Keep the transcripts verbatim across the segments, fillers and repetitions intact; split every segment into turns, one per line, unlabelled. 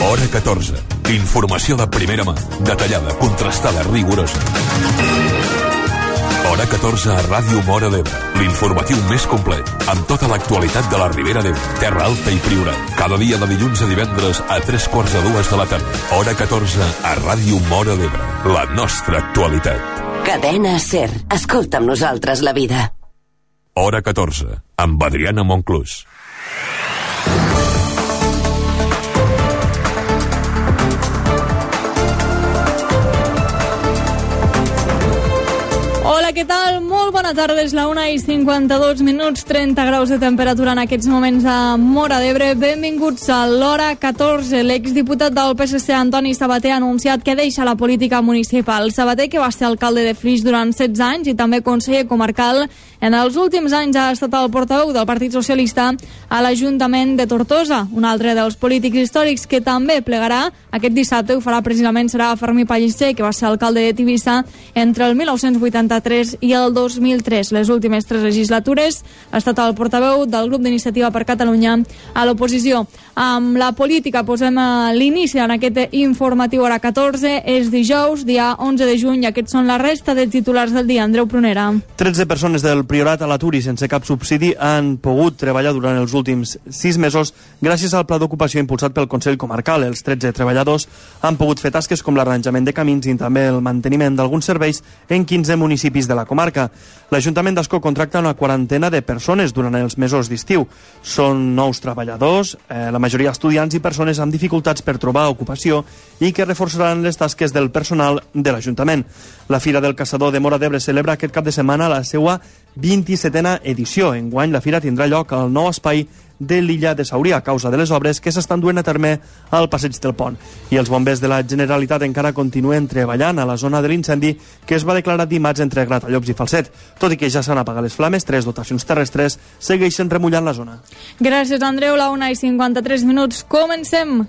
Hora catorze. Informació de primera mà, detallada, contrastada, rigorosa. Hora catorze a Ràdio Móra d'Ebre. L'informatiu més complet, amb tota l'actualitat de la Ribera d'Ebre, Terra Alta i Priorat. Cada dia de dilluns a divendres a tres quarts de dues de la tarda. Hora catorze a Ràdio Móra d'Ebre. La nostra actualitat.
Cadena SER. Escolta amb nosaltres la vida.
Hora catorze, amb Adriana Monclús.
Hola, què tal? Molt bona tarda, és la una i cinquanta-dos minuts, trenta graus de temperatura en aquests moments a Móra d'Ebre. Benvinguts a l'Hora catorze. L'exdiputat del P S C, Antoni Sabaté, ha anunciat que deixa la política municipal. Sabaté, que va ser alcalde de Flix durant setze anys i també conseller comarcal, en els últims anys ha estat el portaveu del Partit Socialista a l'Ajuntament de Tortosa. Un altre dels polítics històrics que també plegarà aquest dissabte, ho farà precisament, serà Fermí Pellicer, que va ser alcalde de Tivissa entre el mil nou-cents vuitanta-tres i el dos mil tres. Les últimes tres legislatures ha estat el portaveu del grup d'Iniciativa per Catalunya a l'oposició. Amb la política posem a l'inici en aquest informatiu Hora catorze. És dijous, dia onze de juny, i aquests són la resta de titulars del dia. Andreu Prunera.
tretze persones del Priorat a l'atur i sense cap subsidi han pogut treballar durant els últims sis mesos gràcies al pla d'ocupació impulsat pel Consell Comarcal. Els tretze treballadors han pogut fer tasques com l'arranjament de camins i també el manteniment d'alguns serveis en quinze municipis de la comarca. L'Ajuntament d'Ascó contracta una quarantena de persones durant els mesos d'estiu. Són nous treballadors, eh, la majoria estudiants i persones amb dificultats per trobar ocupació i que reforçaran les tasques del personal de l'Ajuntament. La Fira del Caçador de Móra d'Ebre celebra aquest cap de setmana la seva vint-i-setena edició. Enguany la fira tindrà lloc al nou espai de l'illa de Sauria a causa de les obres que s'estan duent a terme al passeig del pont. I els bombers de la Generalitat encara continuen treballant a la zona de l'incendi que es va declarar dimarts entre Gratallops i Falset. Tot i que ja s'han apagat les flames, tres dotacions terrestres segueixen remullant la zona.
Gràcies, Andreu. La una i cinquanta-tres minuts. Comencem.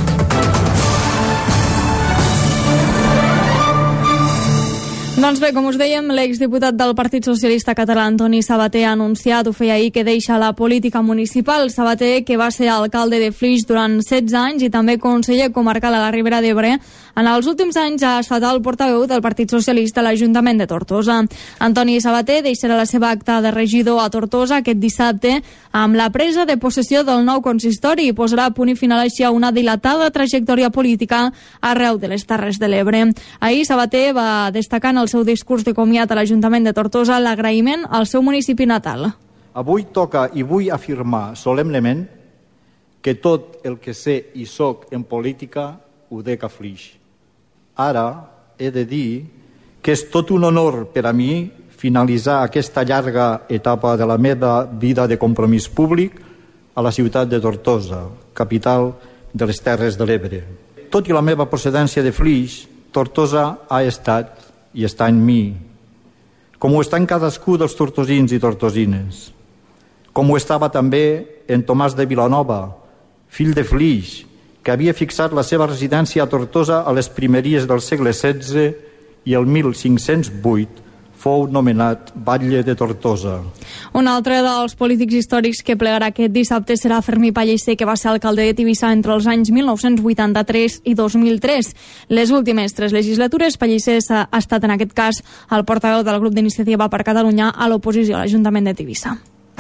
Doncs bé, com us dèiem, l'exdiputat del Partit Socialista Català, Antoni Sabaté, ha anunciat, ho feia ahir, que deixa la política municipal. Sabaté, que va ser alcalde de Flix durant setze anys i també conseller comarcal a la Ribera d'Ebre, en els últims anys ha estat el portaveu del Partit Socialista a l'Ajuntament de Tortosa. Antoni Sabaté deixarà la seva acta de regidor a Tortosa aquest dissabte amb la presa de possessió del nou consistori i posarà a punt i final així a una dilatada trajectòria política arreu de les Terres de l'Ebre. Ahir Sabaté va destacar en el seu discurs de comiat a l'Ajuntament de Tortosa l'agraïment al seu municipi natal.
Avui toca i vull afirmar solemnement que tot el que sé i soc en política ho dec a Flix. Ara he de dir que és tot un honor per a mi finalitzar aquesta llarga etapa de la meva vida de compromís públic a la ciutat de Tortosa, capital de les Terres de l'Ebre. Tot i la meva procedència de Flix, Tortosa ha estat i està en mi, com ho està en cadascú dels tortosins i tortosines, com ho estava també en Tomàs de Vilanova, fill de Flix, que havia fixat la seva residència a Tortosa a les primeries del segle setze i el mil cinc-cents vuit fou nomenat batlle de Tortosa.
Un altre dels polítics històrics que plegarà aquest dissabte serà Fermí Pellicer, que va ser alcalde de Tivissa entre els anys mil nou-cents vuitanta-tres i dos mil tres. Les últimes tres legislatures, Pellicer ha estat en aquest cas el portaveu del grup d'Iniciativa per Catalunya a l'oposició a l'Ajuntament de Tivissa.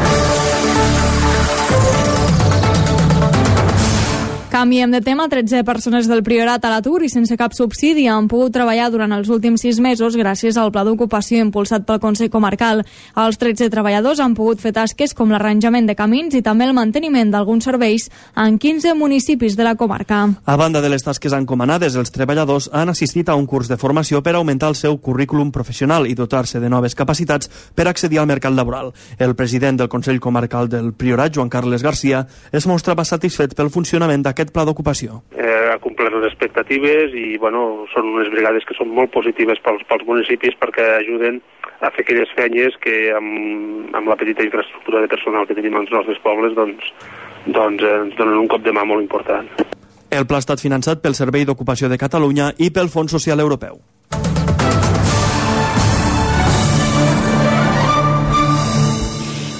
Canviem de tema. tretze persones del Priorat a l'atur i sense cap subsidi han pogut treballar durant els últims sis mesos gràcies al pla d'ocupació impulsat pel Consell Comarcal. Els tretze treballadors han pogut fer tasques com l'arranjament de camins i també el manteniment d'alguns serveis en quinze municipis de la comarca.
A banda de les tasques encomanades, els treballadors han assistit a un curs de formació per augmentar el seu currículum professional i dotar-se de noves capacitats per accedir al mercat laboral. El president del Consell Comarcal del Priorat, Joan Carles Garcia, es mostrava satisfet pel funcionament d'aquest pla d'ocupació.
Eh, ha complert les expectatives i bueno, són unes brigades que són molt positives pels, pels municipis perquè ajuden a fer aquelles feines que amb, amb la petita infraestructura de personal que tenim als nostres pobles doncs, doncs eh, ens donen un cop de mà molt important.
El pla ha estat finançat pel Servei d'Ocupació de Catalunya i pel Fons Social Europeu.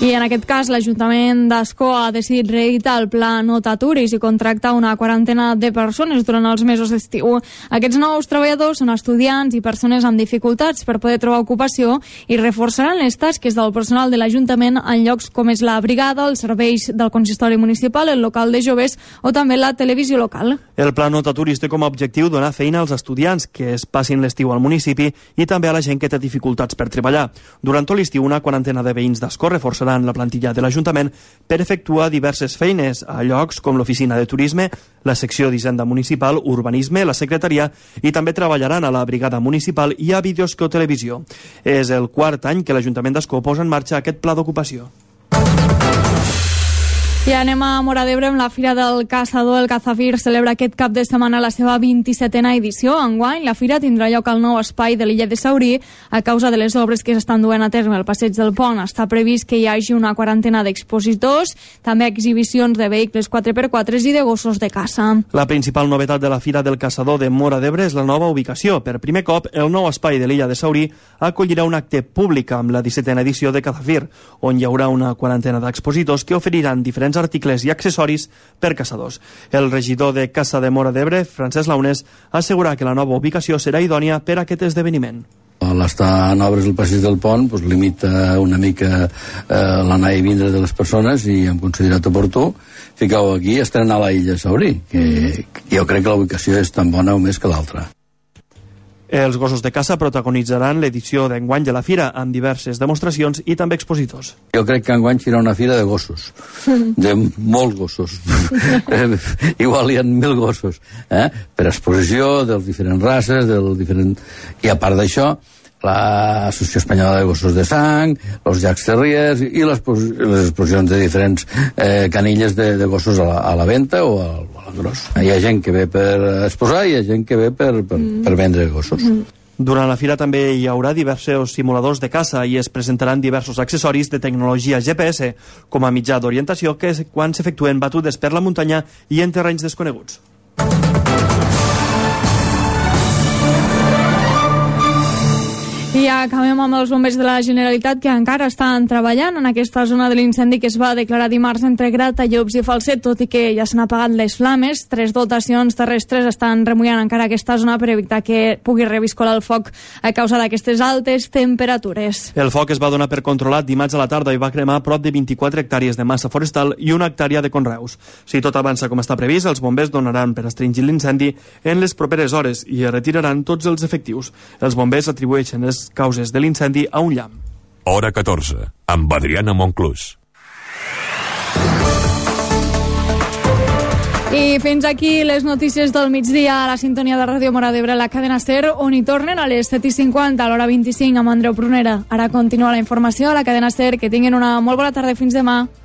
I en aquest cas l'Ajuntament d'Ascó ha decidit reeditar el pla no t'aturis i contractar una quarantena de persones durant els mesos d'estiu. Aquests nous treballadors són estudiants i persones amb dificultats per poder trobar ocupació i reforçaran les tasques del personal de l'Ajuntament en llocs com és la brigada, els serveis del consistori municipal, el local de joves o també la televisió local.
El pla no t'aturis té com a objectiu donar feina als estudiants que es passin l'estiu al municipi i també a la gent que té dificultats per treballar. Durant tot l'estiu, una quarantena de veïns d'Ascó reforçaran la plantilla de l'Ajuntament per efectuar diverses feines a llocs com l'oficina de turisme, la secció d'Hisenda Municipal, urbanisme, la secretaria i també treballaran a la brigada municipal i a Videosco Televisió. És el quart any que l'Ajuntament d'Ascó posa en marxa aquest pla d'ocupació.
I anem a Móra d'Ebre amb la Fira del Caçador. El Cazafir celebra aquest cap de setmana la seva vint-i-setena edició. Enguany, la fira tindrà lloc al nou espai de l'illa de Saurí a causa de les obres que s'estan duent a terme al passeig del Pont. Està previst que hi hagi una quarantena d'expositors, també exhibicions de vehicles quatre per quatre i de gossos de caça.
La principal novetat de la Fira del Caçador de Móra d'Ebre és la nova ubicació. Per primer cop, el nou espai de l'illa de Saurí acollirà un acte públic amb la dissetena edició de Cazafir, on hi haurà una quarantena d'expositors que oferiran diferents articles i accessoris per caçadors. El regidor de Caça de Móra d'Ebre, Francesc Launes, assegura que la nova ubicació serà idònia per a aquest esdeveniment.
L'estar en obres del passeig del pont doncs, limita una mica eh, l'anar i vindre de les persones i hem considerat oportú ficar-ho aquí i estrenar a la illa Saurí, que, que jo crec que la ubicació és tan bona o més que l'altra.
Els gossos de caça protagonitzaran l'edició d'enguany de la fira amb diverses demostracions i també expositors.
Jo crec que enguany serà una fira de gossos, de molts gossos. Igual hi ha mil gossos, eh? Per exposició dels diferents races, del diferent... i a part d'això, l'Associació Espanyola de Gossos de Sang, els Jacques Terriers i les, les exposicions de diferents eh, canilles de, de gossos a la, a la venda o al, a l'engròs. Hi ha gent que ve per exposar i hi ha gent que ve per, per, per vendre gossos.
Durant la fira també hi haurà diversos simuladors de caça i es presentaran diversos accessoris de tecnologia G P S com a mitjà d'orientació que és quan s'efectuen batudes per la muntanya i en terrenys desconeguts.
I acabem amb els bombers de la Generalitat que encara estan treballant en aquesta zona de l'incendi que es va declarar dimarts entre Gratallops i Falset, tot i que ja s'han apagat les flames. Tres dotacions terrestres estan remullant encara aquesta zona per evitar que pugui reviscolar el foc a causa d'aquestes altes temperatures.
El foc es va donar per controlat dimarts a la tarda i va cremar prop de vint-i-quatre hectàrees de massa forestal i una hectàrea de conreus. Si tot avança com està previst, els bombers donaran per extingir l'incendi en les properes hores i retiraran tots els efectius. Els bombers atribueixen les causes de l'incendi a un llamp.
Hora catorze, amb Adriana Monclús.
I fins aquí les notícies del migdia a la sintonia de Ràdio Móra d'Ebre, la cadena SER, on hi tornen a les set i cinquanta, a l'hora vint-i-cinc, amb Andreu Prunera. Ara continua la informació a la cadena SER. Que tinguin una molt bona tarda. Fins demà.